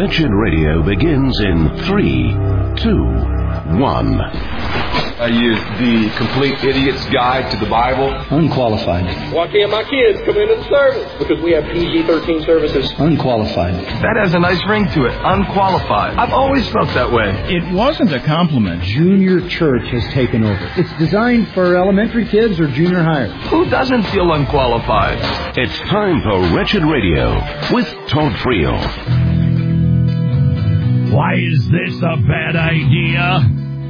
Wretched Radio begins in 3, 2, 1. I use the Complete Idiot's Guide to the Bible. Unqualified. Why can't my kids come into the service? Because we have PG-13 services. Unqualified. That has a nice ring to it. Unqualified. I've always felt that way. It wasn't a compliment. Junior church has taken over. It's designed for elementary kids or junior higher. Who doesn't feel unqualified? It's time for Wretched Radio with Todd Friel. Why is this a bad idea?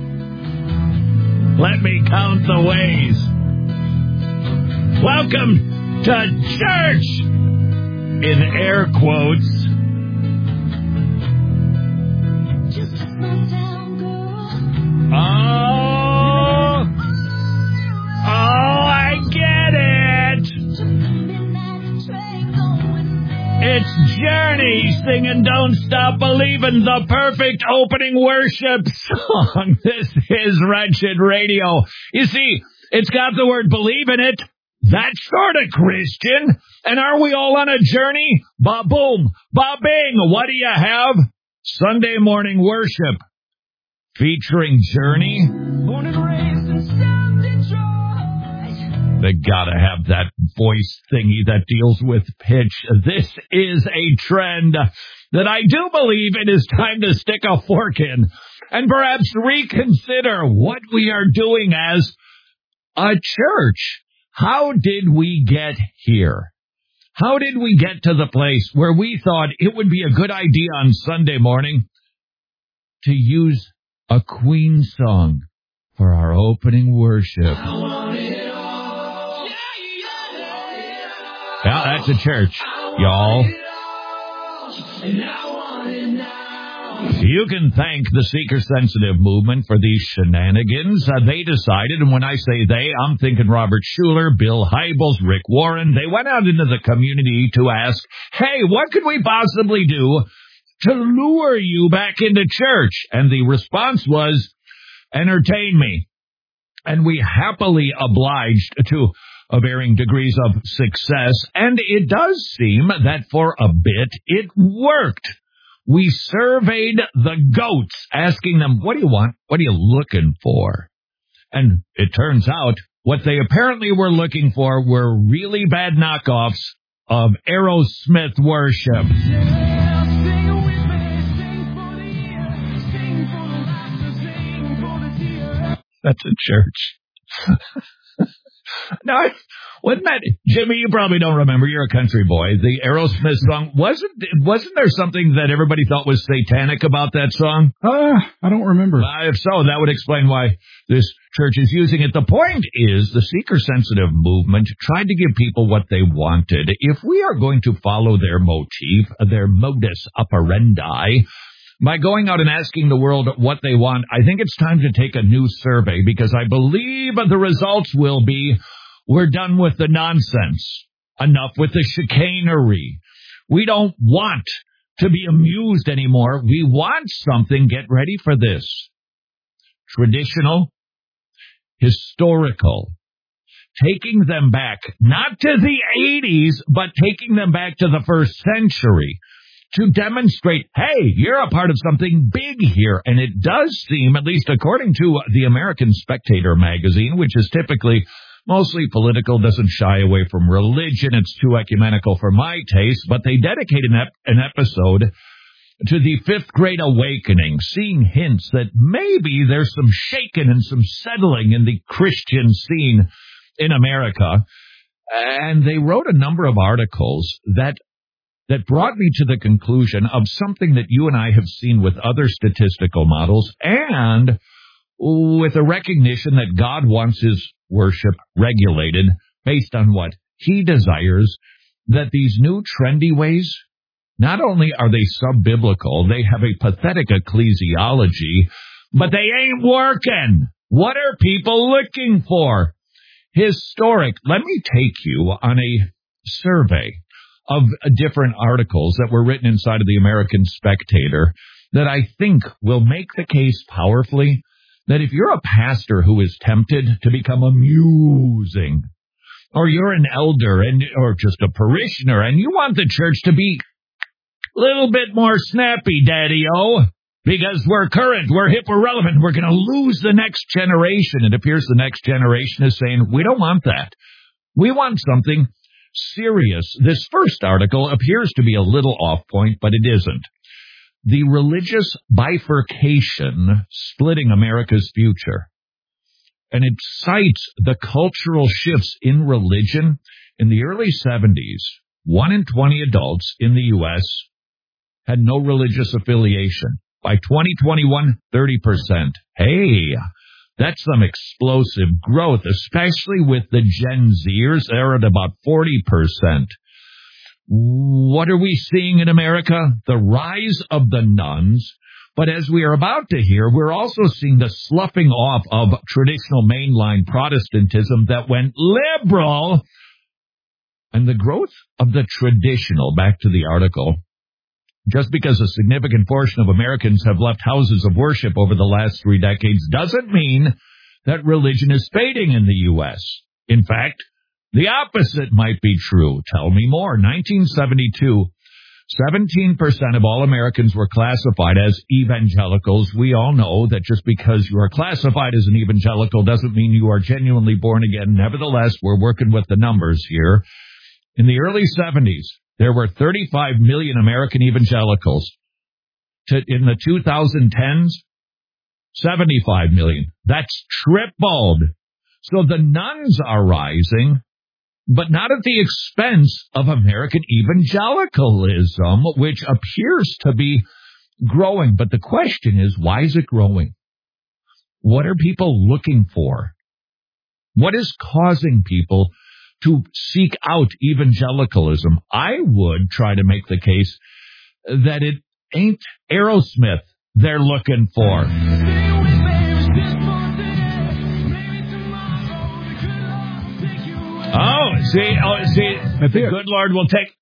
Let me count the ways. Welcome to church! In air quotes. Oh, I get it! It's Journey singing Don't Stop Believin', the perfect opening worship song. This is Wretched Radio. You see, it's got the word believe in it. That's sort of Christian. And are we all on a journey? Ba-boom, ba-bing. What do you have? Sunday morning worship featuring Journey. Born and raised in South Detroit. They gotta have that voice thingy that deals with pitch. This is a trend that I do believe it is time to stick a fork in and perhaps reconsider what we are doing as a church. How did we get here? How did we get to the place where we thought it would be a good idea on Sunday morning to use a Queen song for our opening worship? Yeah, that's a church, y'all. You can thank the seeker-sensitive movement for these shenanigans. They decided, and when I say they, I'm thinking Robert Schuller, Bill Hybels, Rick Warren. They went out into the community to ask, hey, what could we possibly do to lure you back into church? And the response was, entertain me. And we happily obliged to varying degrees of success, and it does seem that for a bit it worked. We surveyed the goats, asking them, what do you want? What are you looking for? And it turns out what they apparently were looking for were really bad knockoffs of Aerosmith worship. That's a church. Now, wasn't that, Jimmy, you probably don't remember, you're a country boy, the Aerosmith song, wasn't there something that everybody thought was satanic about that song? I don't remember. If so, that would explain why this church is using it. The point is, the seeker-sensitive movement tried to give people what they wanted. If we are going to follow their motif, their modus operandi, by going out and asking the world what they want, I think it's time to take a new survey, because I believe the results will be, we're done with the nonsense. Enough with the chicanery. We don't want to be amused anymore. We want something, get ready for this, traditional, historical, taking them back, not to the 80s, but taking them back to the first century, to demonstrate, hey, you're a part of something big here. And it does seem, at least according to the American Spectator magazine, which is typically mostly political, doesn't shy away from religion, it's too ecumenical for my taste, but they dedicated an episode to the fifth great awakening, seeing hints that maybe there's some shaking and some settling in the Christian scene in America. And they wrote a number of articles that brought me to the conclusion of something that you and I have seen with other statistical models, and with a recognition that God wants his worship regulated based on what he desires, that these new trendy ways, not only are they sub-biblical, they have a pathetic ecclesiology, but they ain't working. What are people looking for? Historic. Let me take you on a survey of different articles that were written inside of the American Spectator that I think will make the case powerfully that if you're a pastor who is tempted to become amusing, or you're an elder or just a parishioner and you want the church to be little bit more snappy, Daddy-O, because we're current, we're hip, we're relevant, we're going to lose the next generation. It appears the next generation is saying, we don't want that. We want something serious. This first article appears to be a little off point, but it isn't. The religious bifurcation splitting America's future. And it cites the cultural shifts in religion. In the early 70s, 1 in 20 adults in the U.S. had no religious affiliation. By 2021, 30%. Hey, that's some explosive growth, especially with the Gen Zers. They're at about 40%. What are we seeing in America? The rise of the nuns. But as we are about to hear, we're also seeing the sloughing off of traditional mainline Protestantism that went liberal. And the growth of the traditional, back to the article, just because a significant portion of Americans have left houses of worship over the last 3 decades doesn't mean that religion is fading in the U.S. In fact, the opposite might be true. Tell me more. 1972, 17% of all Americans were classified as evangelicals. We all know that just because you are classified as an evangelical doesn't mean you are genuinely born again. Nevertheless, we're working with the numbers here. In the early 70s, there were 35 million American evangelicals. In the 2010s, 75 million. That's tripled. So the nuns are rising, but not at the expense of American evangelicalism, which appears to be growing. But the question is, why is it growing? What are people looking for? What is causing people to seek out evangelicalism? I would try to make the case that it ain't Aerosmith they're looking for. See, the good Lord will take...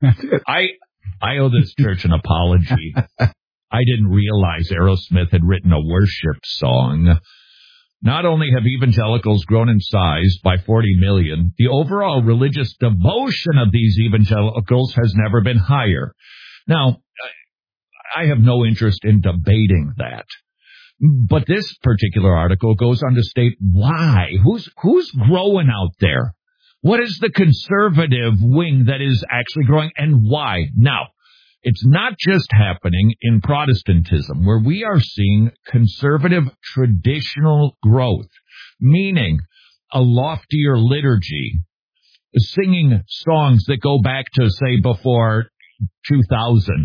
I owe this church an apology. I didn't realize Aerosmith had written a worship song. Not only have evangelicals grown in size by 40 million, the overall religious devotion of these evangelicals has never been higher. Now, I have no interest in debating that. But this particular article goes on to state why. Who's growing out there? What is the conservative wing that is actually growing, and why? Now, it's not just happening in Protestantism, where we are seeing conservative traditional growth, meaning a loftier liturgy, singing songs that go back to, say, before 2000,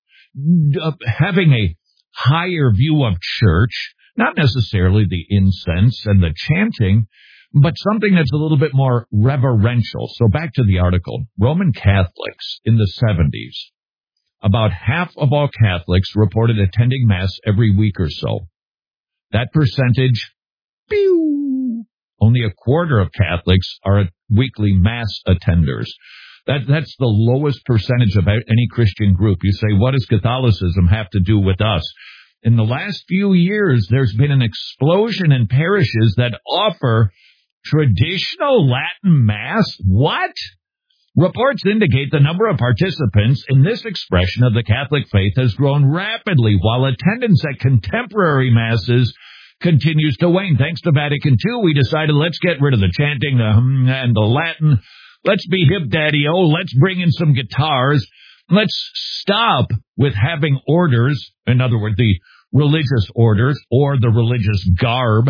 having a higher view of church, not necessarily the incense and the chanting, but something that's a little bit more reverential. So back to the article. Roman Catholics in the 70s. About half of all Catholics reported attending Mass every week or so. That percentage, only a quarter of Catholics are weekly Mass attenders. That's the lowest percentage of any Christian group. You say, what does Catholicism have to do with us? In the last few years, there's been an explosion in parishes that offer traditional Latin Mass. What? Reports indicate the number of participants in this expression of the Catholic faith has grown rapidly, while attendance at contemporary Masses continues to wane. Thanks to Vatican II, we decided let's get rid of the chanting and the Latin. Let's be hip, Daddy-O. Let's bring in some guitars. Let's stop with having orders, in other words, the religious orders or the religious garb.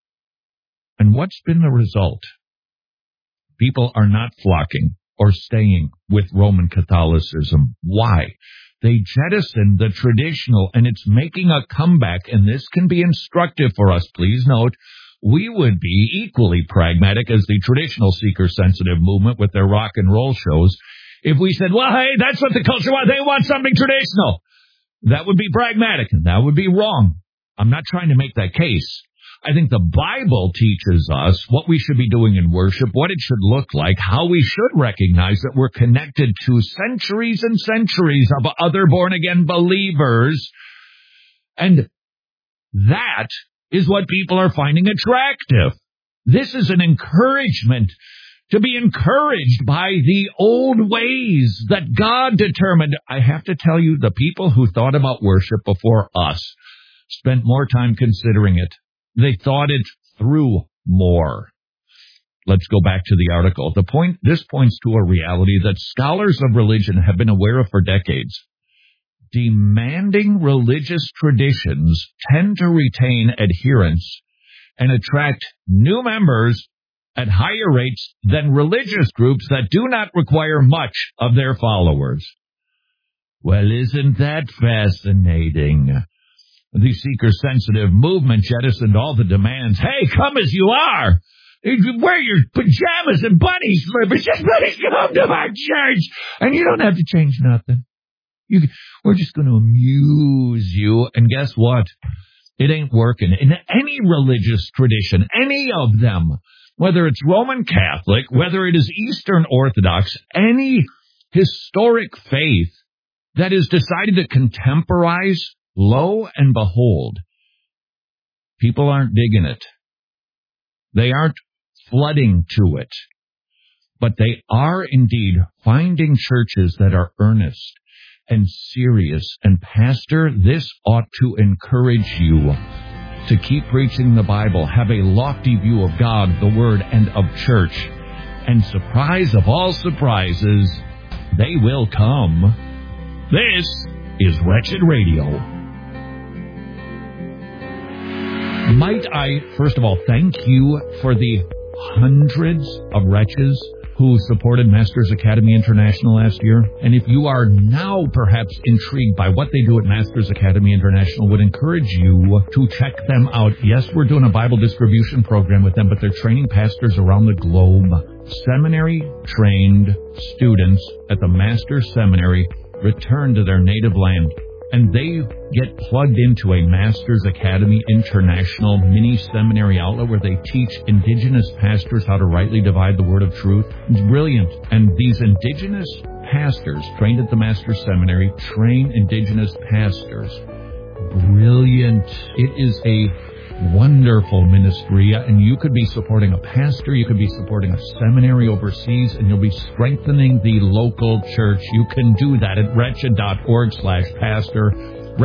And what's been the result? People are not flocking or staying with Roman Catholicism. Why? They jettison the traditional, and it's making a comeback, and this can be instructive for us. Please note, we would be equally pragmatic as the traditional seeker-sensitive movement with their rock and roll shows if we said, well, hey, that's what the culture wants. They want something traditional. That would be pragmatic, and that would be wrong. I'm not trying to make that case. I think the Bible teaches us what we should be doing in worship, what it should look like, how we should recognize that we're connected to centuries and centuries of other born-again believers. And that is what people are finding attractive. This is an encouragement to be encouraged by the old ways that God determined. I have to tell you, the people who thought about worship before us spent more time considering it. They thought it through more. Let's go back to the article. This points to a reality that scholars of religion have been aware of for decades. Demanding religious traditions tend to retain adherents and attract new members at higher rates than religious groups that do not require much of their followers. Well, isn't that fascinating? The seeker-sensitive movement jettisoned all the demands. Hey, come as you are. Wear your pajamas and bunny slippers. Just let us come to our church. And you don't have to change nothing. We're just going to amuse you. And guess what? It ain't working. In any religious tradition, any of them, whether it's Roman Catholic, whether it is Eastern Orthodox, any historic faith that is decided to contemporize, lo and behold, people aren't digging it. They aren't flooding to it. But they are indeed finding churches that are earnest and serious. And Pastor, this ought to encourage you to keep preaching the Bible, have a lofty view of God, the Word, and of church. And surprise of all surprises, they will come. This is Wretched Radio. Might I, first of all, thank you for the hundreds of wretches who supported Masters Academy International last year. And if you are now perhaps intrigued by what they do at Masters Academy International, would encourage you to check them out. Yes, we're doing a Bible distribution program with them, but they're training pastors around the globe. Seminary-trained students at the Master's Seminary return to their native land, and they get plugged into a Masters Academy International mini-seminary outlet where they teach indigenous pastors how to rightly divide the word of truth. It's brilliant. And these indigenous pastors trained at the Masters Seminary train indigenous pastors. Brilliant. It is a wonderful ministry, and you could be supporting a pastor, you could be supporting a seminary overseas, and you'll be strengthening the local church. You can do that at wretched.org/pastor,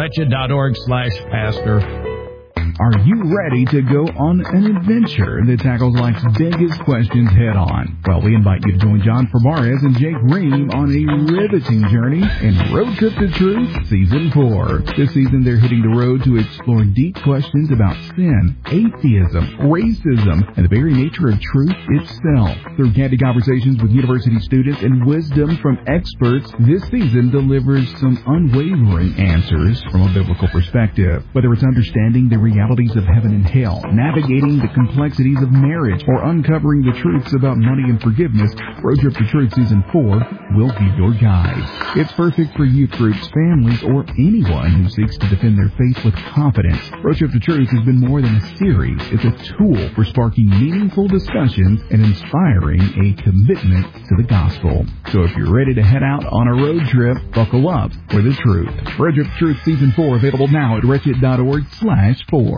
wretched.org/pastor. Are you ready to go on an adventure that tackles life's biggest questions head on? Well, we invite you to join John Ferbarez and Jake Ream on a riveting journey in Road Trip to Truth Season 4. This season, they're hitting the road to explore deep questions about sin, atheism, racism, and the very nature of truth itself. Through candid conversations with university students and wisdom from experts, this season delivers some unwavering answers from a biblical perspective. Whether it's understanding the realities of heaven and hell, navigating the complexities of marriage, or uncovering the truths about money and forgiveness, Road Trip to Truth Season 4 will be your guide. It's perfect for youth groups, families, or anyone who seeks to defend their faith with confidence. Road Trip to Truth has been more than a series. It's a tool for sparking meaningful discussions and inspiring a commitment to the gospel. So if you're ready to head out on a road trip, buckle up for the truth. Road Trip to Truth Season 4 available now at wretched.org/4.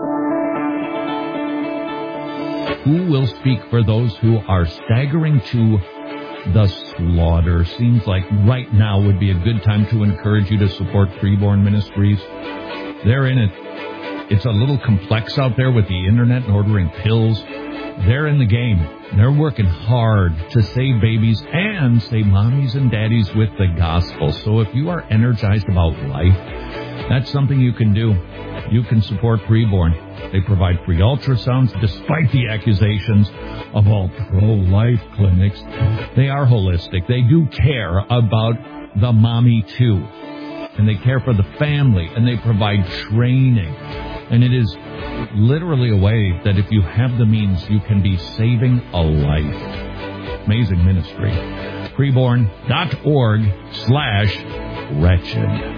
Who will speak for those who are staggering to the slaughter? Seems like right now would be a good time to encourage you to support Freeborn Ministries. They're in it. It's a little complex out there with the internet and ordering pills. They're in the game. They're working hard to save babies and save mommies and daddies with the gospel. So if you are energized about life, that's something you can do. You can support Freeborn. They provide free ultrasounds despite the accusations of all pro-life clinics. They are holistic. They do care about the mommy too. And they care for the family, and they provide training. And it is literally a way that if you have the means, you can be saving a life. Amazing ministry. Freeborn.org/wretched.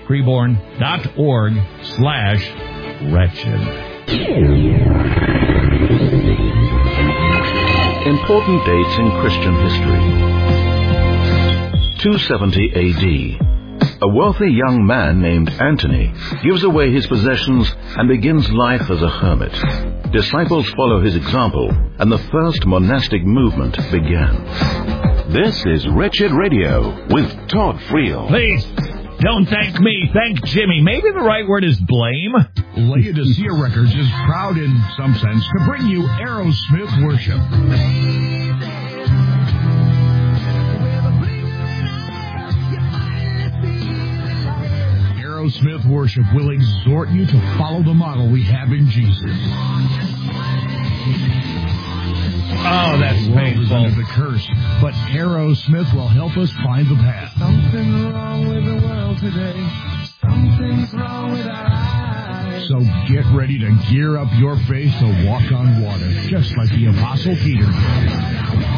Freeborn.org/wretched. Important dates in Christian history. 270 A.D. A wealthy young man named Antony gives away his possessions and begins life as a hermit. disciples follow his example, and the first monastic movement began. This is Wretched Radio with Todd Friel. Please, don't thank me. Thank Jimmy. Maybe the right word is blame. Laodicea Records is proud in some sense to bring you Aerosmith Worship. Aerosmith Worship will exhort you to follow the model we have in Jesus. Oh, that's painful. Under the curse, but Aerosmith will help us find the path. Something wrong with the world today. Something's wrong with our eyes. So get ready to gear up your faith to walk on water, just like the Apostle Peter did.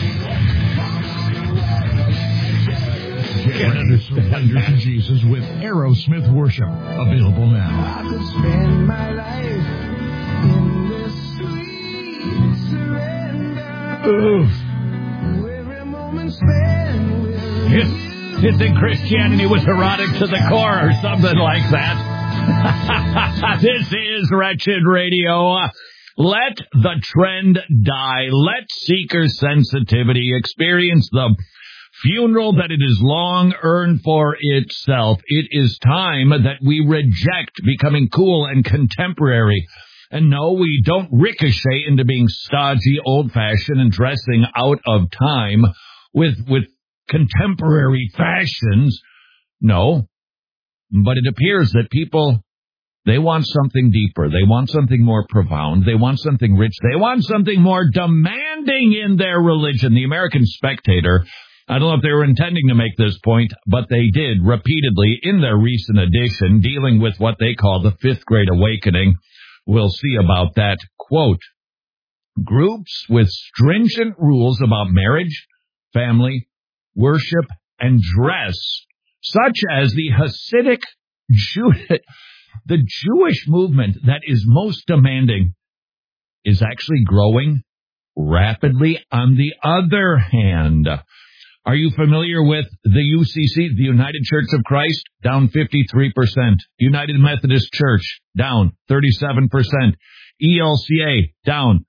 Get ready to surrender to Jesus with Aerosmith Worship. Available now. I could spend my life in this sweet surrender. Every moment spent with you. You'd think Christianity was erotic to the core or something like that. This is Wretched Radio. Let the trend die. Let seeker sensitivity experience the funeral that it has long earned for itself. It is time that we reject becoming cool and contemporary. And no, we don't ricochet into being stodgy, old-fashioned, and dressing out of time with contemporary fashions. No, but it appears that people, they want something deeper. They want something more profound. They want something rich. They want something more demanding in their religion. The American Spectator, I don't know if they were intending to make this point, but they did repeatedly in their recent edition, dealing with what they call the Fifth Great Awakening. We'll see about that. Quote, groups with stringent rules about marriage, family, worship, and dress, such as the Hasidic the Jewish movement that is most demanding, is actually growing rapidly. On the other hand, are you familiar with the UCC, the United Church of Christ? Down 53%. United Methodist Church, down 37%. ELCA, down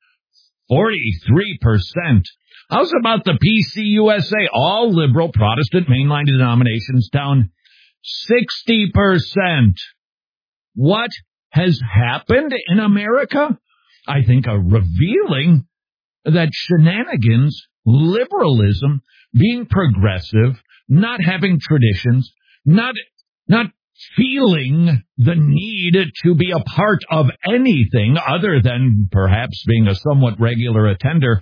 43%. How's about the PCUSA? All liberal Protestant mainline denominations, down 60%. What has happened in America? I think a revealing that shenanigans, liberalism, being progressive, not having traditions, not feeling the need to be a part of anything other than perhaps being a somewhat regular attender,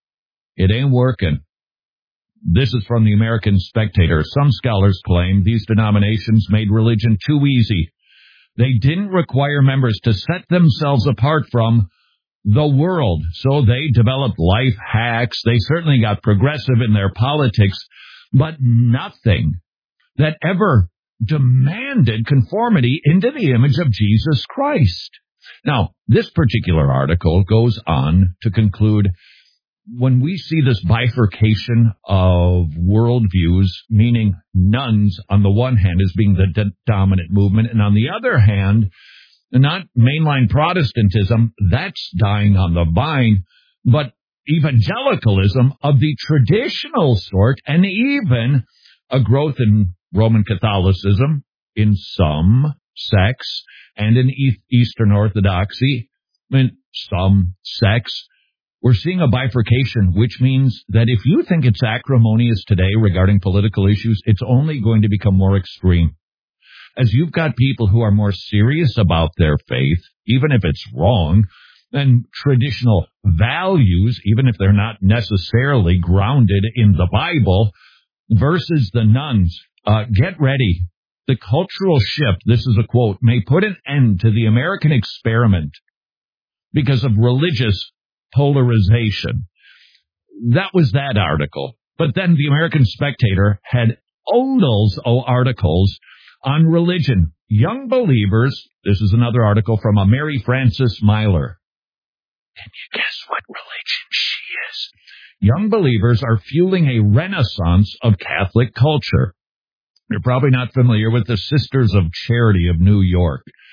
it ain't working. This is from the American Spectator. Some scholars claim these denominations made religion too easy. They didn't require members to set themselves apart from the world, so they developed life hacks. They certainly got progressive in their politics, but nothing that ever demanded conformity into the image of Jesus Christ. Now, this particular article goes on to conclude, when we see this bifurcation of worldviews, meaning nuns on the one hand as being the dominant movement, and on the other hand, not mainline Protestantism, that's dying on the vine, but evangelicalism of the traditional sort, and even a growth in Roman Catholicism in some sects, and in Eastern Orthodoxy in some sects. We're seeing a bifurcation, which means that if you think it's acrimonious today regarding political issues, it's only going to become more extreme. As you've got people who are more serious about their faith, even if it's wrong, and traditional values, even if they're not necessarily grounded in the Bible, versus the nuns. Get ready. The cultural shift, this is a quote, may put an end to the American experiment because of religious polarization. That was that article. But then the American Spectator had oodles of articles on religion. Young believers, this is another article from a Mary Frances Myler. Can you guess what religion she is? Young believers are fueling a renaissance of Catholic culture. You're probably not familiar with the Sisters of Charity of New York.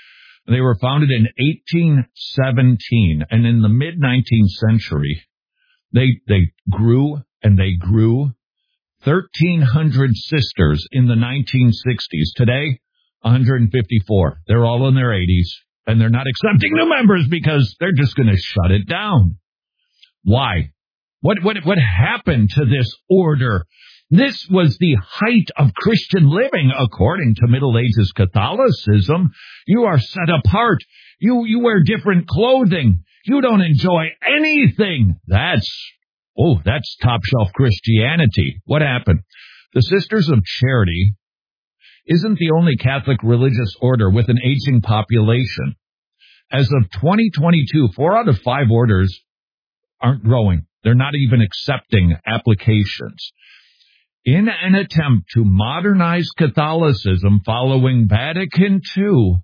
They were founded in 1817, and in the mid-19th century, they grew and they grew. 1,300 sisters in the 1960s. Today, 154. They're all in their 80s, and they're not accepting new members because they're just going to shut it down. Why? What happened to this order? This was the height of Christian living, according to Middle Ages Catholicism. You are set apart. You wear different clothing. You don't enjoy anything. That's top shelf Christianity. What happened? The Sisters of Charity isn't the only Catholic religious order with an aging population. As of 2022, 4 out of 5 orders aren't growing. They're not even accepting applications. In an attempt to modernize Catholicism following Vatican II,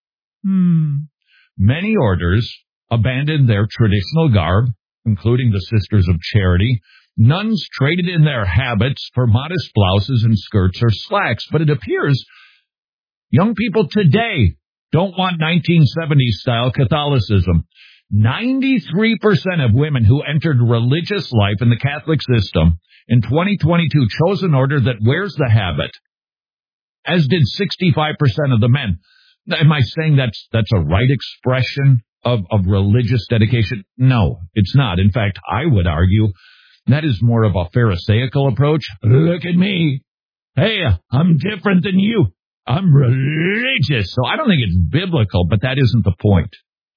many orders abandoned their traditional garb, including the Sisters of Charity. Nuns traded in their habits for modest blouses and skirts or slacks, but it appears young people today don't want 1970s-style Catholicism. 93% of women who entered religious life in the Catholic system in 2022 chose an order that wears the habit, as did 65% of the men. Am I saying that's a right expression of religious dedication? No, it's not. In fact, I would argue that is more of a Pharisaical approach. Look at me. Hey, I'm different than you. I'm religious. So I don't think it's biblical, but that isn't the point.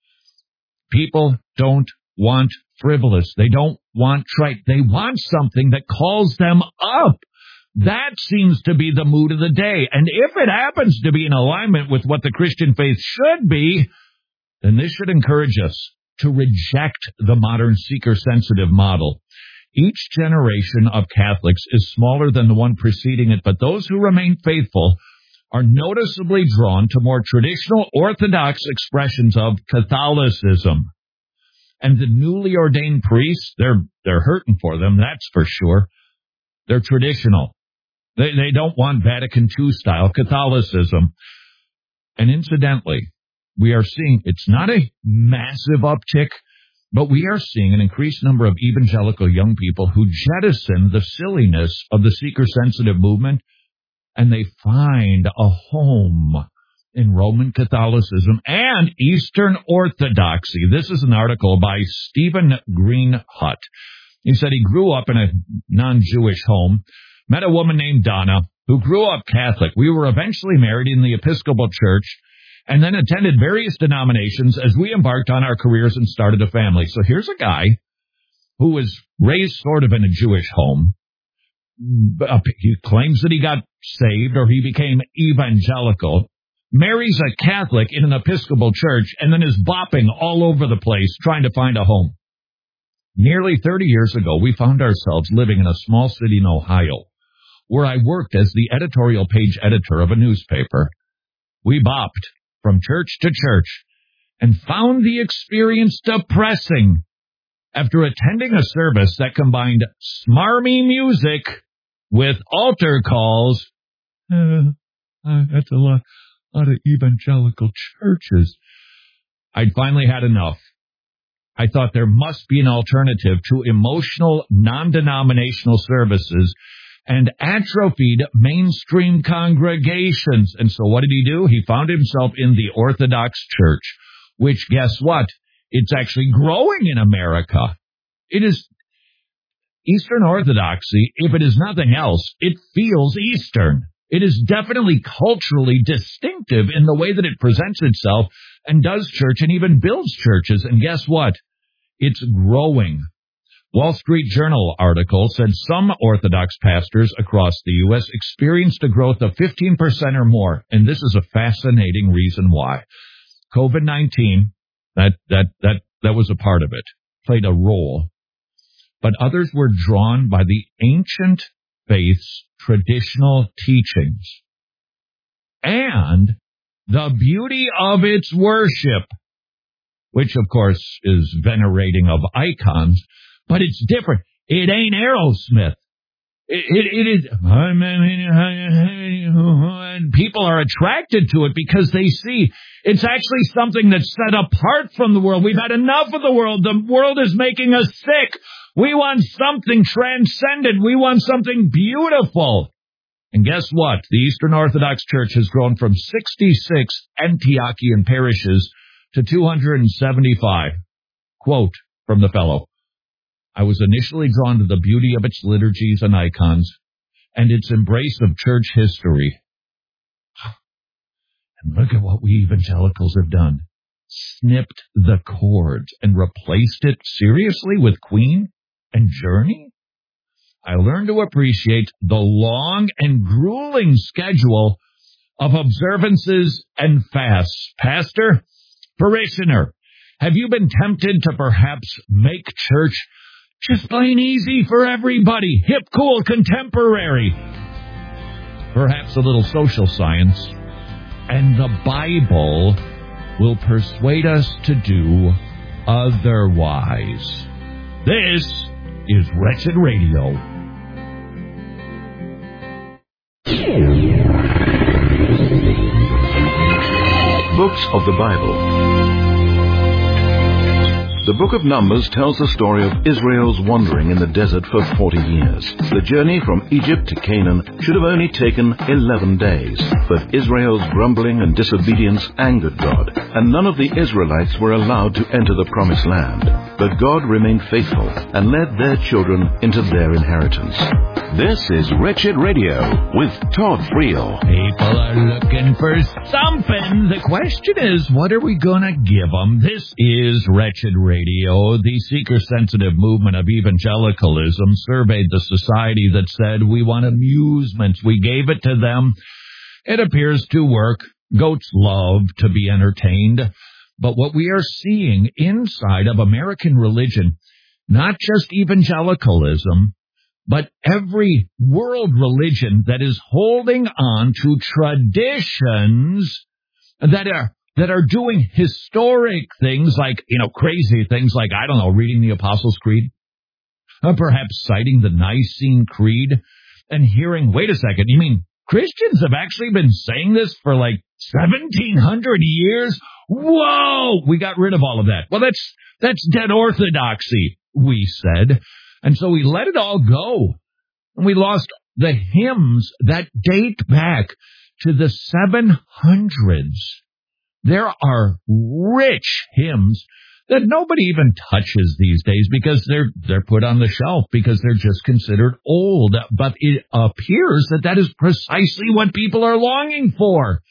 People don't want frivolous. They don't want trite. They want something that calls them up. That seems to be the mood of the day. And if it happens to be in alignment with what the Christian faith should be, then this should encourage us to reject the modern seeker-sensitive model. Each generation of Catholics is smaller than the one preceding it, but those who remain faithful are noticeably drawn to more traditional Orthodox expressions of Catholicism. And the newly ordained priests, they're hurting for them, that's for sure. They're traditional. They don't want Vatican II-style Catholicism. And incidentally, we are seeing, it's not a massive uptick, but we are seeing an increased number of evangelical young people who jettison the silliness of the seeker-sensitive movement, and they find a home in Roman Catholicism and Eastern Orthodoxy. This is an article by Stephen Greenhut. He said he grew up in a non-Jewish home, met a woman named Donna who grew up Catholic. We were eventually married in the Episcopal Church and then attended various denominations as we embarked on our careers and started a family. So here's a guy who was raised sort of in a Jewish home. He claims that he got saved or he became evangelical, marries a Catholic in an Episcopal church, and then is bopping all over the place trying to find a home. Nearly 30 years ago, we found ourselves living in a small city in Ohio, where I worked as the editorial page editor of a newspaper. We bopped from church to church and found the experience depressing. After attending a service that combined smarmy music with altar calls, that's a lot of evangelical churches, I'd finally had enough. I thought there must be an alternative to emotional, non-denominational services and atrophied mainstream congregations. And so what did he do? He found himself in the Orthodox Church, which, guess what? It's actually growing in America. It is Eastern Orthodoxy. If it is nothing else, it feels Eastern. It is definitely culturally distinctive in the way that it presents itself and does church and even builds churches. And guess what? It's growing. Wall Street Journal article said some Orthodox pastors across the U.S. experienced a growth of 15% or more. And this is a fascinating reason why. COVID-19, that was a part of it, played a role. But others were drawn by the ancient faith's traditional teachings and the beauty of its worship, which, of course, is venerating of icons, but it's different. It ain't Aerosmith. It is. people are attracted to it because they see it's actually something that's set apart from the world. We've had enough of the world. The world is making us sick. We want something transcendent. We want something beautiful. And guess what? The Eastern Orthodox Church has grown from 66 Antiochian parishes to 275. Quote from the fellow, I was initially drawn to the beauty of its liturgies and icons and its embrace of church history. And look at what we evangelicals have done. Snipped the chords and replaced it seriously with Queen and Journey? I learned to appreciate the long and grueling schedule of observances and fasts. Pastor, parishioner, have you been tempted to perhaps make church just plain easy for everybody? Hip, cool, contemporary. Perhaps a little social science. And the Bible will persuade us to do otherwise. This is Wretched Radio. Books of the Bible. The book of Numbers tells the story of Israel's wandering in the desert for 40 years. The journey from Egypt to Canaan should have only taken 11 days, but Israel's grumbling and disobedience angered God, and none of the Israelites were allowed to enter the promised land. But God remained faithful and led their children into their inheritance. This is Wretched Radio with Todd Friel. People are looking for something. The question is, what are we going to give them? This is Wretched Radio. The seeker-sensitive movement of evangelicalism surveyed the society that said, we want amusement. We gave it to them. It appears to work. Goats love to be entertained. But what we are seeing inside of American religion, not just evangelicalism, but every world religion that is holding on to traditions that are doing historic things like, crazy things like, reading the Apostles' Creed, or perhaps citing the Nicene Creed and hearing, wait a second, you mean Christians have actually been saying this for like 1,700 years? Whoa! We got rid of all of that. Well, that's dead orthodoxy, we said. And so we let it all go. And we lost the hymns that date back to the 700s. There are rich hymns that nobody even touches these days because they're put on the shelf because they're just considered old. But it appears that is precisely what people are longing for.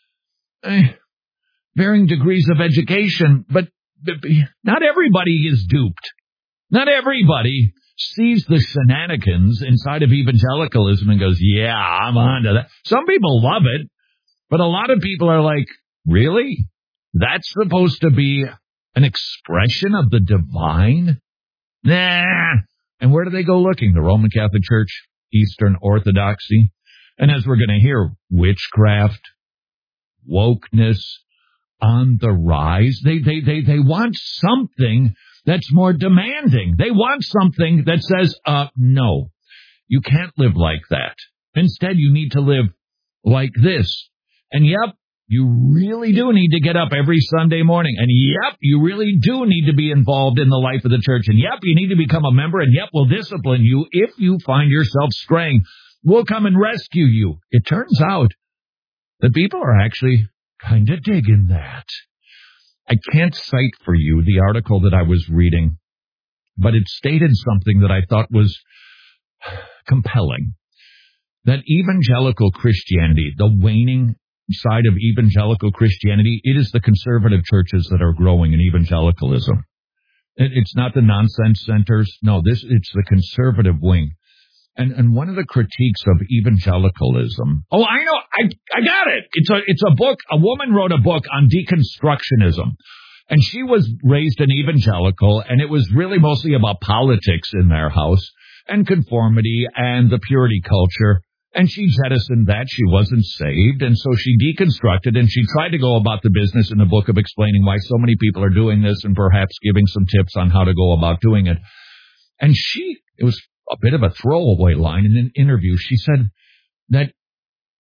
Varying degrees of education, but not everybody is duped. Not everybody sees the shenanigans inside of evangelicalism and goes, yeah, I'm on to that. Some people love it, but a lot of people are like, really? That's supposed to be an expression of the divine? Nah. And where do they go looking? The Roman Catholic Church, Eastern Orthodoxy. And as we're going to hear, witchcraft, wokeness on the rise. They want something that's more demanding. They want something that says, no, you can't live like that. Instead, you need to live like this. And yep, you really do need to get up every Sunday morning. And yep, you really do need to be involved in the life of the church. And yep, you need to become a member. And yep, we'll discipline you if you find yourself straying. We'll come and rescue you. It turns out that people are actually kind of digging that. I can't cite for you the article that I was reading, but it stated something that I thought was compelling. That evangelical Christianity, the waning side of evangelical Christianity, it is the conservative churches that are growing in evangelicalism. It's not the nonsense centers. No, it's the conservative wing. And one of the critiques of evangelicalism. Oh, I know. I got it. It's a book. A woman wrote a book on deconstructionism. And she was raised an evangelical, and it was really mostly about politics in their house and conformity and the purity culture. And she jettisoned that. She wasn't saved. And so she deconstructed, and she tried to go about the business in the book of explaining why so many people are doing this and perhaps giving some tips on how to go about doing it. And it was a bit of a throwaway line in an interview. She said that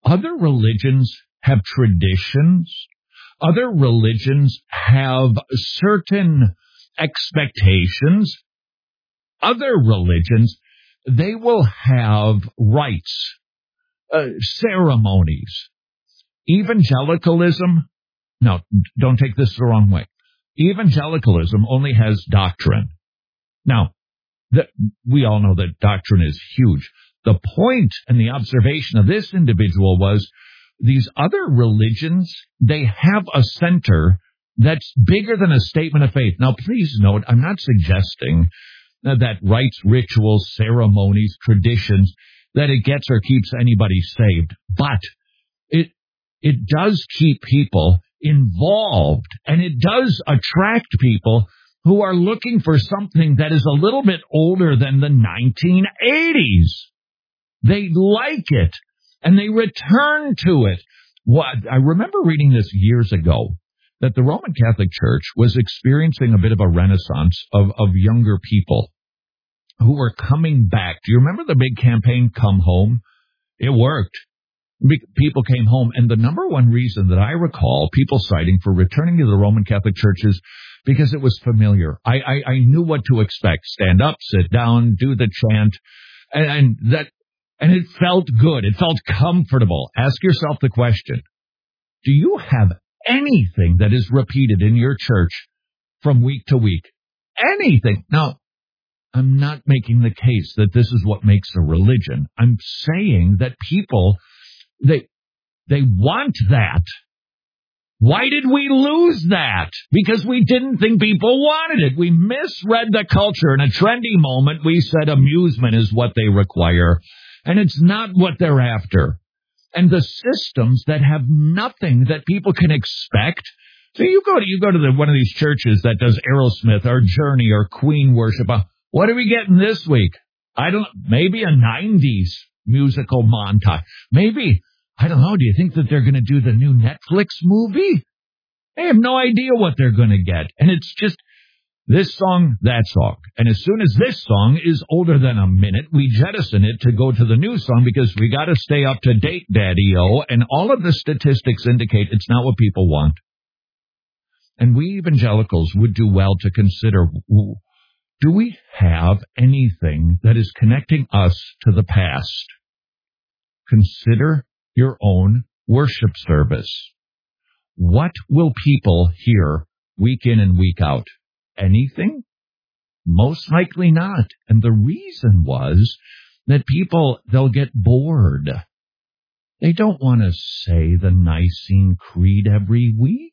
other religions have traditions. Other religions have certain expectations. Other religions, they will have rites, ceremonies. Evangelicalism, no, don't take this the wrong way. Evangelicalism only has doctrine. Now, we all know that doctrine is huge. The point and the observation of this individual was these other religions, they have a center that's bigger than a statement of faith. Now, please note, I'm not suggesting that rites, rituals, ceremonies, traditions, that it gets or keeps anybody saved. But it does keep people involved, and it does attract people who are looking for something that is a little bit older than the 1980s. They like it, and they return to it. I remember reading this years ago, that the Roman Catholic Church was experiencing a bit of a renaissance of younger people who were coming back. Do you remember the big campaign, Come Home? It worked. People came home, and the number one reason that I recall people citing for returning to the Roman Catholic Church is because it was familiar. I knew what to expect. Stand up, sit down, do the chant, and it felt good. It felt comfortable. Ask yourself the question, do you have anything that is repeated in your church from week to week? Anything. Now, I'm not making the case that this is what makes a religion. I'm saying that people, they want that. Why did we lose that? Because we didn't think people wanted it. We misread the culture. In a trendy moment, we said amusement is what they require, and it's not what they're after. And the systems that have nothing that people can expect. So you go to one of these churches that does Aerosmith or Journey or Queen worship. What are we getting this week? Maybe a 90s musical montage. Maybe, I don't know, do you think that they're going to do the new Netflix movie? I have no idea what they're going to get. And it's just this song, that song. And as soon as this song is older than a minute, we jettison it to go to the new song because we got to stay up to date, Daddy-O. And all of the statistics indicate it's not what people want. And we evangelicals would do well to consider, do we have anything that is connecting us to the past? Consider your own worship service. What will people hear week in and week out? Anything? Most likely not. And the reason was that people, they'll get bored. They don't want to say the Nicene Creed every week.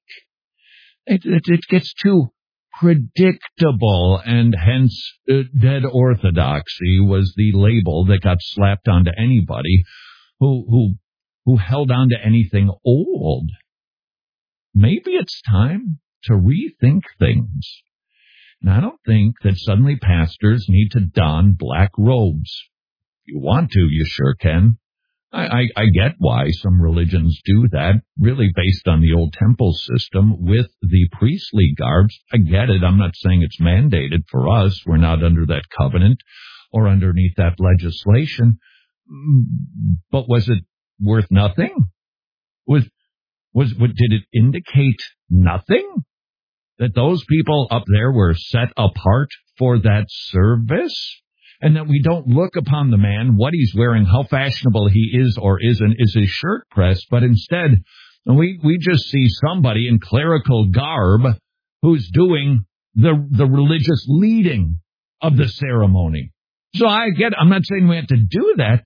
It gets too predictable, and hence dead orthodoxy was the label that got slapped onto anybody who held on to anything old. Maybe it's time to rethink things. And I don't think that suddenly pastors need to don black robes. If you want to, you sure can. I get why some religions do that, really based on the old temple system with the priestly garbs. I get it. I'm not saying it's mandated for us. We're not under that covenant or underneath that legislation. But was it worth nothing? Did it indicate nothing? That those people up there were set apart for that service? And that we don't look upon the man, what he's wearing, how fashionable he is or isn't, is his shirt pressed, but instead we just see somebody in clerical garb who's doing the religious leading of the ceremony. So I'm not saying we have to do that,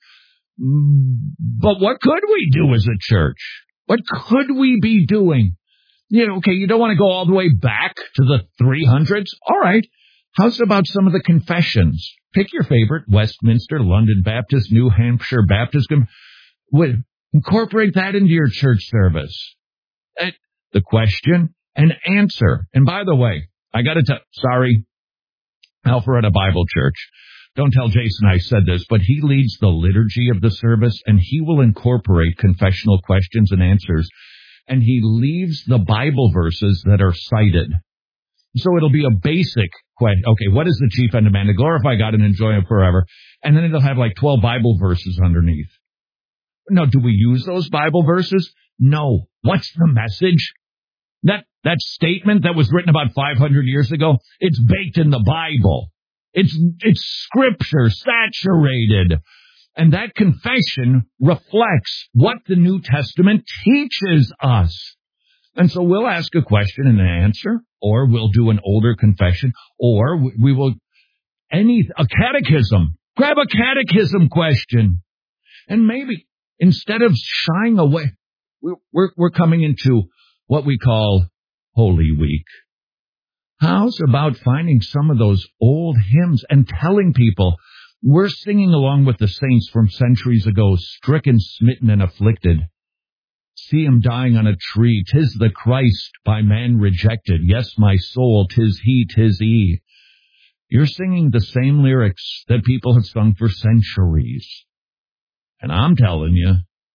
but what could we do as a church? What could we be doing? Okay, you don't want to go all the way back to the 300s? All right. How's about some of the confessions? Pick your favorite, Westminster, London Baptist, New Hampshire Baptist. Incorporate that into your church service. The question and answer. And by the way, I got to sorry, Alpharetta Bible Church. Don't tell Jason I said this, but he leads the liturgy of the service, and he will incorporate confessional questions and answers. And he leaves the Bible verses that are cited. So it'll be a basic question. Okay, what is the chief end of man? To glorify God and enjoy Him forever. And then it'll have like 12 Bible verses underneath. Now, do we use those Bible verses? No. What's the message? That statement that was written about 500 years ago, it's baked in the Bible. It's scripture saturated. And that confession reflects what the New Testament teaches us. And so we'll ask a question and an answer, or we'll do an older confession, or we will a catechism. Grab a catechism question. And maybe instead of shying away, we're coming into what we call Holy Week. How's about finding some of those old hymns and telling people we're singing along with the saints from centuries ago, stricken, smitten, and afflicted. See him dying on a tree, 'tis the Christ by man rejected. Yes, my soul, 'tis he, 'tis he. You're singing the same lyrics that people have sung for centuries. And I'm telling you,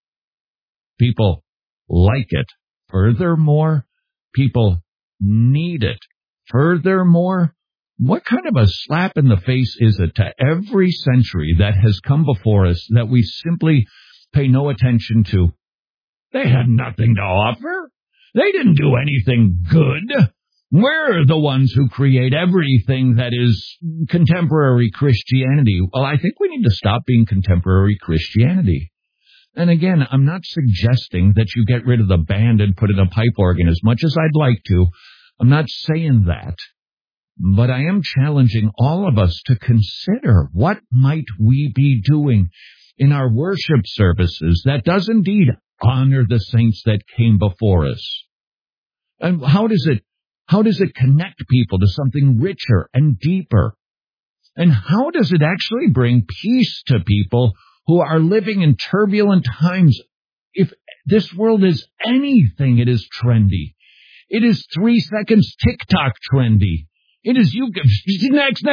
people like it. Furthermore, people need it. Furthermore, what kind of a slap in the face is it to every century that has come before us that we simply pay no attention to? They had nothing to offer. They didn't do anything good. We're the ones who create everything that is contemporary Christianity. Well, I think we need to stop being contemporary Christianity. And again, I'm not suggesting that you get rid of the band and put in a pipe organ as much as I'd like to. I'm not saying that. But I am challenging all of us to consider what might we be doing in our worship services that does indeed honor the saints that came before us. And how does it connect people to something richer and deeper? And how does it actually bring peace to people who are living in turbulent times? If this world is anything, it is trendy. It is 3 seconds TikTok trendy. It is next.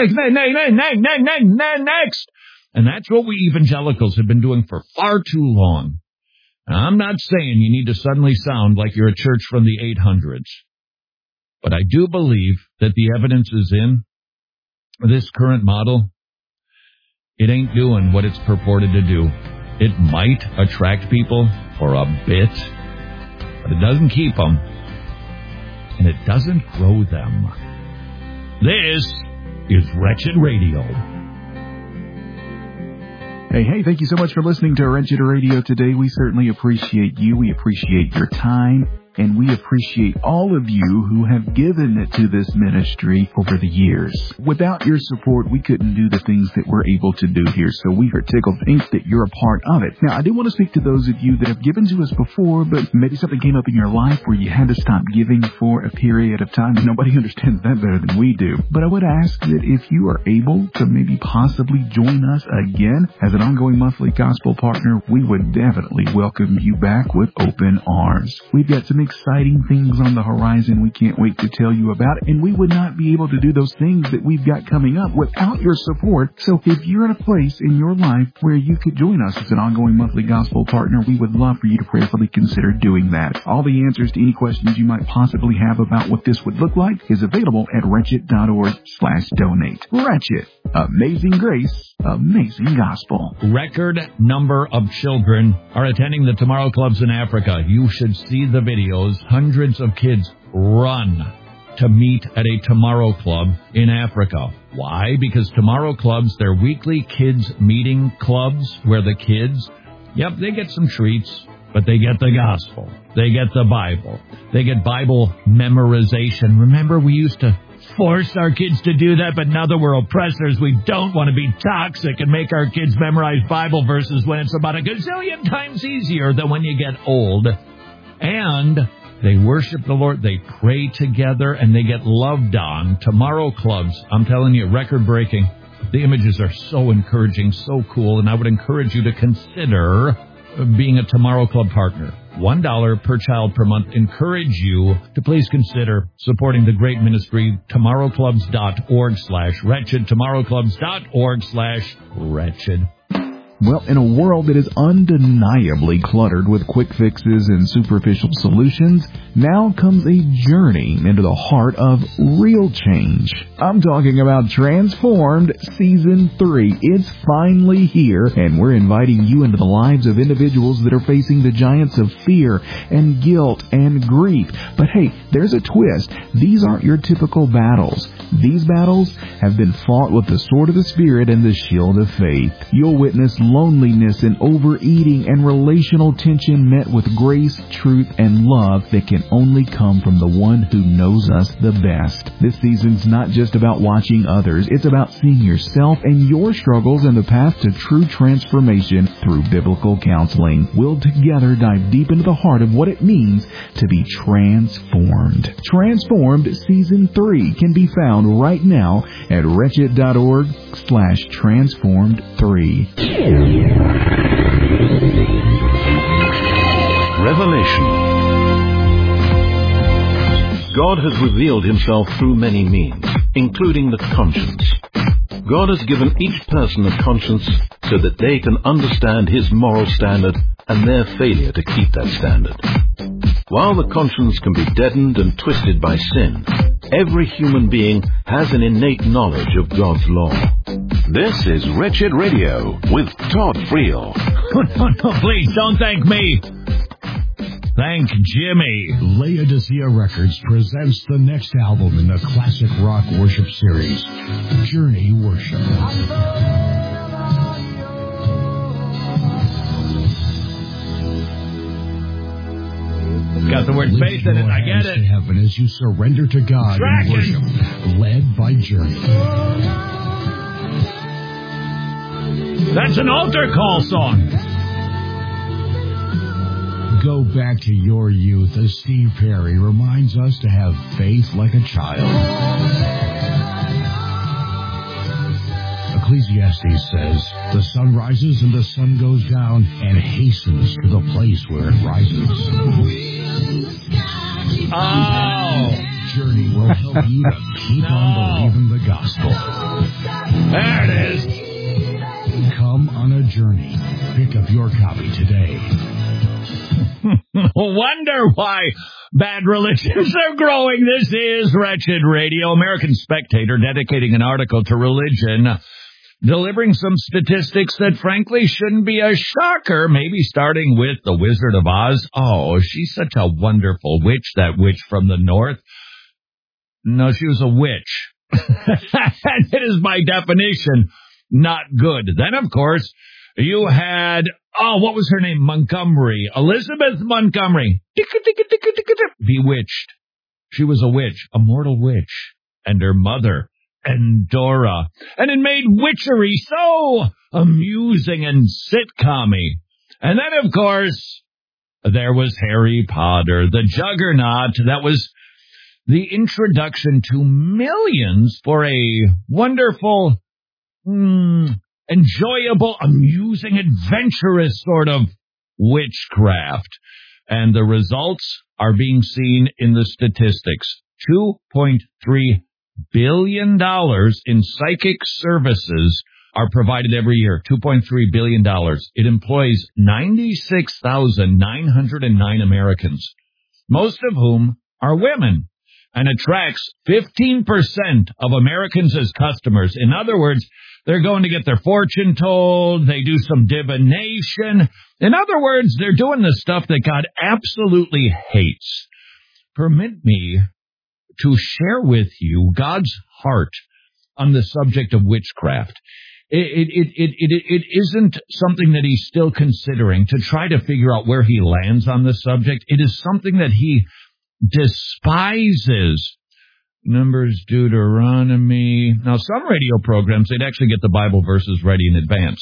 And that's what we evangelicals have been doing for far too long. And I'm not saying you need to suddenly sound like you're a church from the 800s. But I do believe that the evidence is in this current model. It ain't doing what it's purported to do. It might attract people for a bit, but it doesn't keep them, and it doesn't grow them. This is Wretched Radio. Hey, thank you so much for listening to Wretched Radio today. We certainly appreciate you. We appreciate your time. And we appreciate all of you who have given to this ministry over the years. Without your support, we couldn't do the things that we're able to do here. So we are tickled pink that you're a part of it. Now, I do want to speak to those of you that have given to us before, but maybe something came up in your life where you had to stop giving for a period of time. Nobody understands that better than we do. But I would ask that if you are able to maybe possibly join us again as an ongoing monthly gospel partner, we would definitely welcome you back with open arms. We've got some exciting things on the horizon we can't wait to tell you about, and we would not be able to do those things that we've got coming up without your support. So if you're in a place in your life where you could join us as an ongoing monthly gospel partner, we would love for you to prayerfully consider doing that. All the answers to any questions you might possibly have about what this would look like is available at wretched.org/donate. Wretched. Amazing grace, amazing gospel. Record number of children are attending the Tomorrow Clubs in Africa. You should see the videos. Hundreds of kids run to meet at a Tomorrow Club in Africa. Why? Because Tomorrow Clubs, they're weekly kids meeting clubs where the kids, they get some treats, but they get the gospel. They get the Bible. They get Bible memorization. Remember, we used to force our kids to do that, but now that we're oppressors, we don't want to be toxic and make our kids memorize Bible verses when it's about a gazillion times easier than when you get old. And they worship the Lord, they pray together, and they get loved on. Tomorrow Clubs, I'm telling you, record-breaking. The images are so encouraging, so cool, and I would encourage you to consider being a Tomorrow Club partner. $1 per child per month. Encourage you to please consider supporting the great ministry, tomorrowclubs.org/wretched, tomorrowclubs.org/wretched. Well, in a world that is undeniably cluttered with quick fixes and superficial solutions, now comes a journey into the heart of real change. I'm talking about Transformed Season 3. It's finally here, and we're inviting you into the lives of individuals that are facing the giants of fear and guilt and grief. But hey, there's a twist. These aren't your typical battles. These battles have been fought with the sword of the Spirit and the shield of faith. You'll witness loneliness and overeating and relational tension met with grace, truth, and love that can only come from the one who knows us the best. This season's not just about watching others. It's about seeing yourself and your struggles and the path to true transformation through biblical counseling. We'll together dive deep into the heart of what it means to be transformed. Transformed Season 3 can be found right now at wretched.org/transformed3. Revelation. God has revealed himself through many means, including the conscience. God has given each person a conscience so that they can understand his moral standard and their failure to keep that standard. While the conscience can be deadened and twisted by sin, every human being has an innate knowledge of God's law. This is Wretched Radio with Todd Friel. No, please, don't thank me. Thank Jimmy. Laodicea Records presents the next album in the classic rock worship series, Journey Worship. Got the word faith in it, I get it. To heaven as you surrender to God in worship, led by Journey. That's an altar call song. Go back to your youth as Steve Perry reminds us to have faith like a child. Ecclesiastes says, the sun rises and the sun goes down and hastens to the place where it rises. Oh. Journey will help you to keep on believing the gospel. There it is. Come on a journey. Pick up your copy today. Wonder why bad religions are growing. This is Wretched Radio. American Spectator dedicating an article to religion, delivering some statistics that frankly shouldn't be a shocker, maybe starting with the Wizard of Oz. Oh, she's such a wonderful witch, that witch from the north. No, she was a witch. It is by definition not good. Then, of course, you had, what was her name? Montgomery. Elizabeth Montgomery. Bewitched. She was a witch, a mortal witch. And her mother, Endora. And it made witchery so amusing and sitcom-y. And then, of course, there was Harry Potter, the juggernaut. That was the introduction to millions for a wonderful, enjoyable, amusing, adventurous sort of witchcraft. And the results are being seen in the statistics. $2.3 billion in psychic services are provided every year. $2.3 billion. It employs 96,909 Americans, most of whom are women, and attracts 15% of Americans as customers. In other words, they're going to get their fortune told. They do some divination. In other words, they're doing the stuff that God absolutely hates. Permit me to share with you God's heart on the subject of witchcraft. It isn't something that he's still considering to try to figure out where he lands on the subject. It is something that he despises. Numbers, Deuteronomy. Now, some radio programs, they'd actually get the Bible verses ready in advance.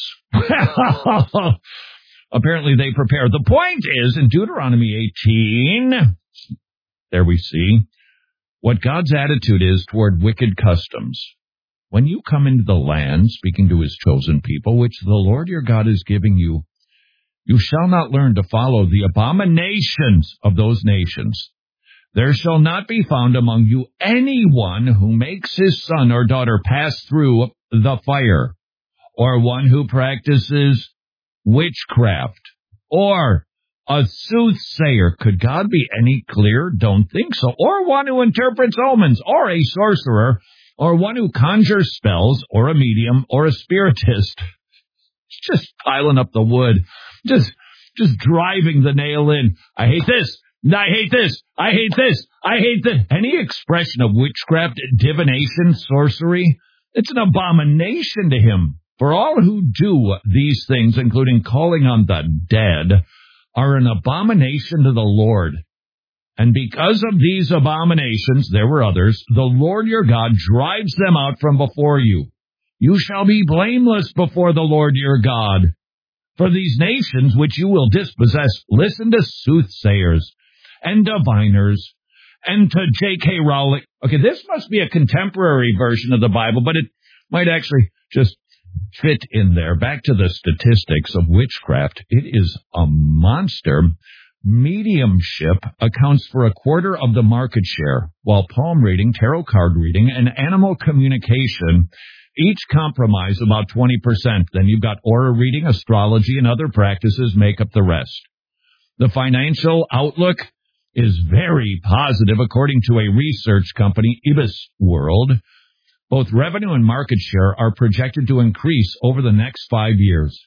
Apparently, they prepare. The point is, in Deuteronomy 18, there we see what God's attitude is toward wicked customs. When you come into the land, speaking to his chosen people, which the Lord your God is giving you, you shall not learn to follow the abominations of those nations. There shall not be found among you anyone who makes his son or daughter pass through the fire, or one who practices witchcraft, or a soothsayer. Could God be any clearer? Don't think so. Or one who interprets omens, or a sorcerer, or one who conjures spells, or a medium, or a spiritist. Just piling up the wood, just driving the nail in. I hate this. I hate this. I hate this. I hate this. Any expression of witchcraft, divination, sorcery, it's an abomination to him. For all who do these things, including calling on the dead, are an abomination to the Lord. And because of these abominations, there were others, the Lord your God drives them out from before you. You shall be blameless before the Lord your God. For these nations which you will dispossess, listen to soothsayers and diviners and to J.K. Rowling. Okay, this must be a contemporary version of the Bible, but it might actually just fit in there. Back to the statistics of witchcraft. It is a monster. Mediumship accounts for 1/4 of the market share, while palm reading, tarot card reading, and animal communication each compromise about 20%. Then you've got aura reading, astrology, and other practices make up the rest. The financial outlook is very positive, according to a research company, Ibis World. Both revenue and market share are projected to increase over the next 5 years.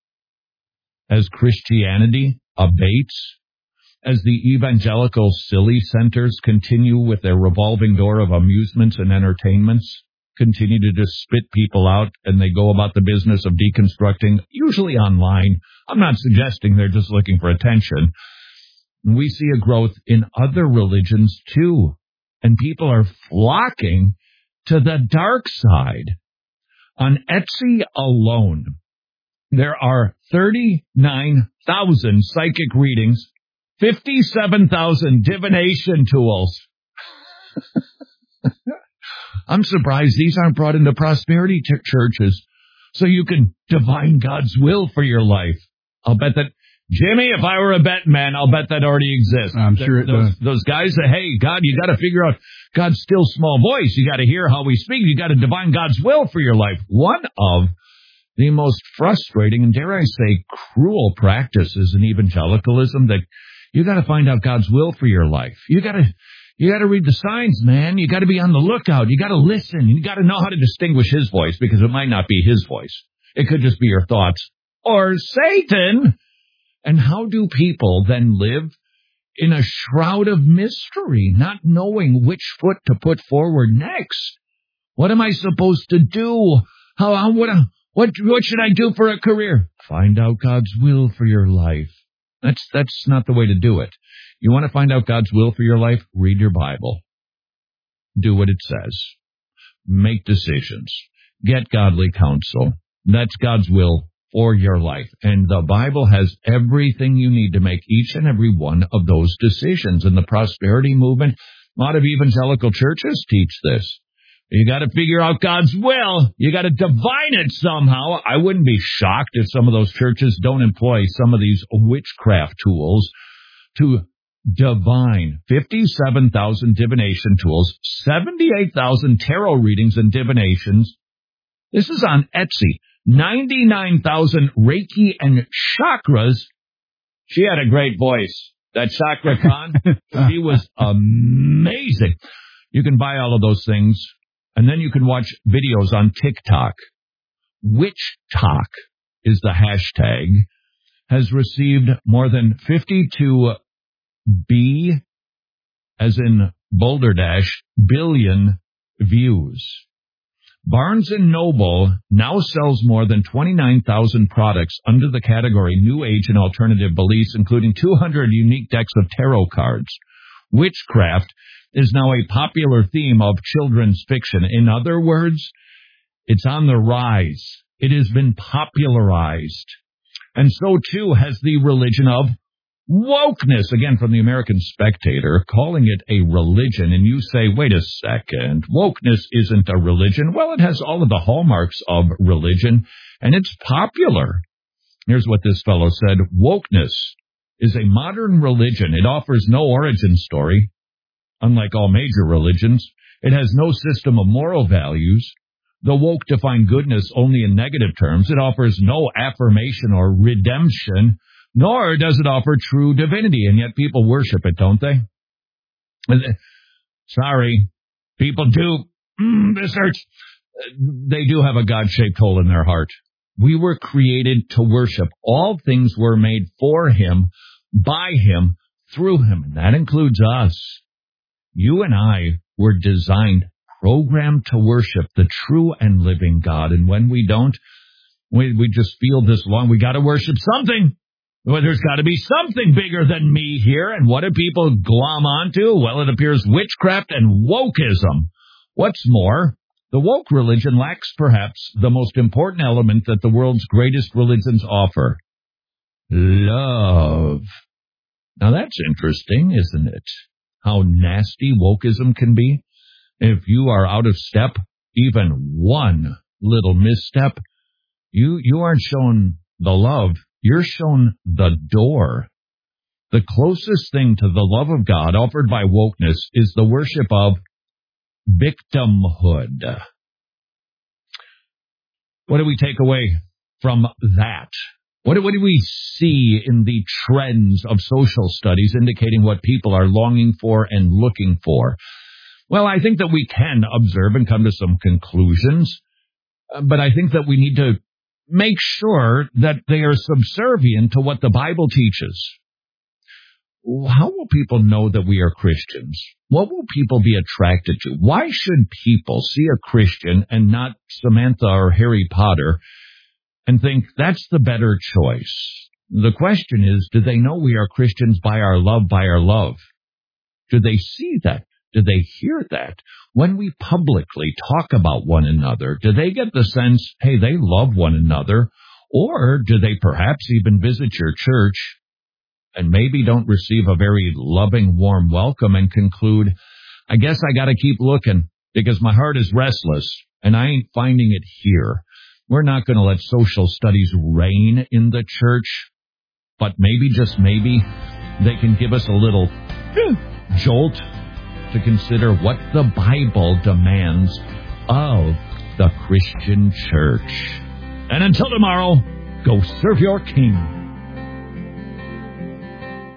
As Christianity abates, as the evangelical silly centers continue with their revolving door of amusements and entertainments, continue to just spit people out, and they go about the business of deconstructing, usually online. I'm not suggesting they're just looking for attention. We see a growth in other religions, too, and people are flocking to the dark side. On Etsy alone, there are 39,000 psychic readings, 57,000 divination tools. I'm surprised these aren't brought into prosperity churches so you can divine God's will for your life. I'll bet that, Jimmy, if I were a betting man, I'll bet that already exists. I'm sure it does. Those guys that, hey, God, you got to figure out God's still small voice. You got to hear how we speak. You got to divine God's will for your life. One of the most frustrating and, dare I say, cruel practices in evangelicalism, that you got to find out God's will for your life. You got to read the signs, man. You got to be on the lookout. You got to listen. You got to know how to distinguish his voice, because it might not be his voice. It could just be your thoughts or Satan. And how do people then live in a shroud of mystery, not knowing which foot to put forward next? What am I supposed to do? What should I do for a career? Find out God's will for your life. That's not the way to do it. You want to find out God's will for your life? Read your Bible. Do what it says. Make decisions. Get godly counsel. That's God's will for your life. And the Bible has everything you need to make each and every one of those decisions. And the prosperity movement, a lot of evangelical churches teach this. You got to figure out God's will. You got to divine it somehow. I wouldn't be shocked if some of those churches don't employ some of these witchcraft tools to divine. 57,000 divination tools, 78,000 tarot readings and divinations. This is on Etsy. 99,000 Reiki and chakras. She had a great voice. That Chakra Khan, she was amazing. You can buy all of those things, and then you can watch videos on TikTok. WitchTok is the hashtag. Has received more than 52 B, as in Boulder Dash, billion views. Barnes & Noble now sells more than 29,000 products under the category New Age and Alternative Beliefs, including 200 unique decks of tarot cards. Witchcraft is now a popular theme of children's fiction. In other words, it's on the rise. It has been popularized. And so, too, has the religion of wokeness, again from the American Spectator, calling it a religion. And you say, wait a second, wokeness isn't a religion. Well, it has all of the hallmarks of religion, and it's popular. Here's what this fellow said. Wokeness is a modern religion. It offers no origin story. Unlike all major religions, it has no system of moral values. The woke define goodness only in negative terms. It offers no affirmation or redemption, nor does it offer true divinity, and yet people worship it, don't they? Sorry, people do. This hurts. They do have a God-shaped hole in their heart. We were created to worship. All things were made for Him, by Him, through Him, and that includes us. You and I were designed, programmed to worship the true and living God, and when we don't, we just feel this long. We got to worship something. Well, there's got to be something bigger than me here, and what do people glom onto? Well, it appears witchcraft and wokeism. What's more, the woke religion lacks perhaps the most important element that the world's greatest religions offer: love. Now that's interesting, isn't it? How nasty wokeism can be. If you are out of step, even one little misstep, you aren't shown the love, you're shown the door. The closest thing to the love of God offered by wokeness is the worship of victimhood. What do we take away from that? What do we see in the trends of social studies indicating what people are longing for and looking for? Well, I think that we can observe and come to some conclusions, but I think that we need to make sure that they are subservient to what the Bible teaches. How will people know that we are Christians? What will people be attracted to? Why should people see a Christian and not Samantha or Harry Potter and think that's the better choice? The question is, do they know we are Christians by our love, Do they see that? Do they hear that? When we publicly talk about one another, do they get the sense, hey, they love one another? Or do they perhaps even visit your church and maybe don't receive a very loving, warm welcome and conclude, I guess I got to keep looking because my heart is restless and I ain't finding it here. We're not going to let social studies reign in the church, but maybe, just maybe, they can give us a little jolt to consider what the Bible demands of the Christian church. And until tomorrow, go serve your King.